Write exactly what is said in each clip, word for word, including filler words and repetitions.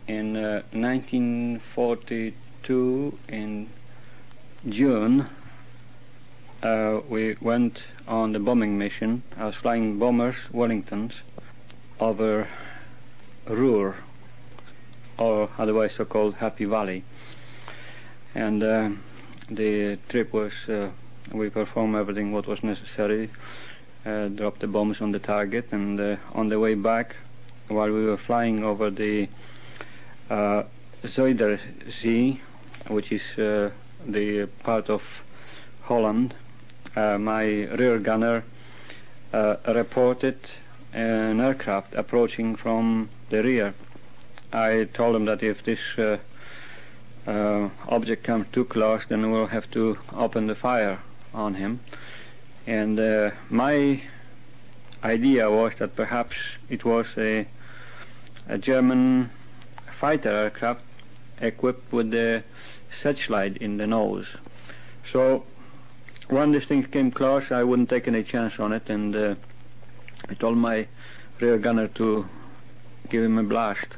in uh, nineteen forty-two in June. Uh, we went on the bombing mission. I was flying bombers, Wellingtons, over Ruhr, or otherwise so-called Happy Valley. And uh, the trip was, uh, we performed everything what was necessary, uh, dropped the bombs on the target, and uh, on the way back, while we were flying over the uh, Zuiderzee, which is uh, the part of Holland, uh, my rear gunner uh, reported an aircraft approaching from the rear. I told him that if this uh, uh, object comes too close, then we'll have to open the fire on him. And uh, my idea was that perhaps it was a, a German fighter aircraft equipped with the searchlight in the nose. So when this thing came close, I wouldn't take any chance on it, and uh, I told my rear gunner to give him a blast.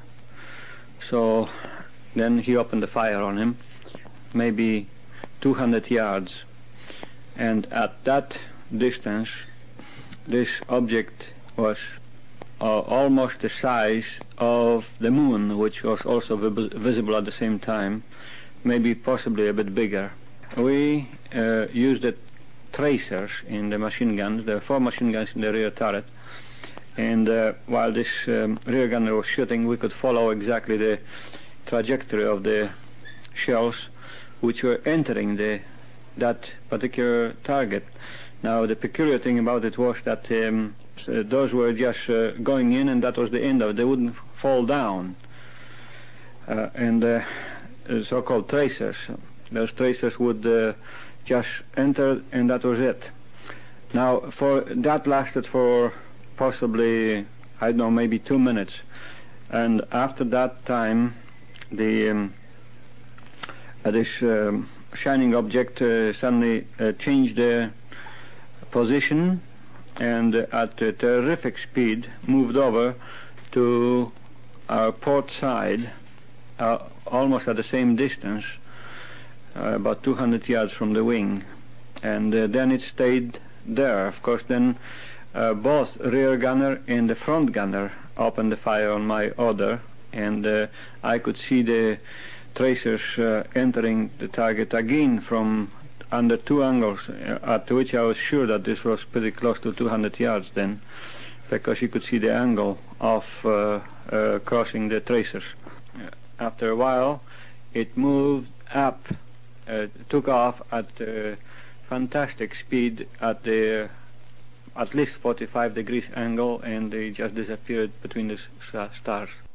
So then he opened the fire on him, maybe two hundred yards, and at that distance this object was uh, almost the size of the moon, which was also vis visible at the same time, maybe possibly a bit bigger. We uh, used the tracers in the machine guns. There were four machine guns in the rear turret, and uh, while this um, rear gunner was shooting, we could follow exactly the trajectory of the shells which were entering the that particular target. Now the peculiar thing about it was that um, so those were just uh, going in, and that was the end of it. They wouldn't fall down. Uh, and uh, so-called tracers. Those tracers would uh, just enter, and that was it. Now, for that lasted for possibly, I don't know, maybe two minutes. And after that time, the um, uh, this um, shining object uh, suddenly uh, changed their position, and uh, at a terrific speed moved over to our port side, uh, almost at the same distance, uh, about two hundred yards from the wing. And uh, then it stayed there. Of course, then uh, both rear gunner and the front gunner opened the fire on my order, and uh, I could see the tracers uh, entering the target again from under two angles, uh, at which I was sure that this was pretty close to two hundred yards then, because you could see the angle of uh, uh, crossing the tracers. Uh, after a while, it moved up, uh, took off at uh, fantastic speed at the at least forty-five degrees angle, and they just disappeared between the stars.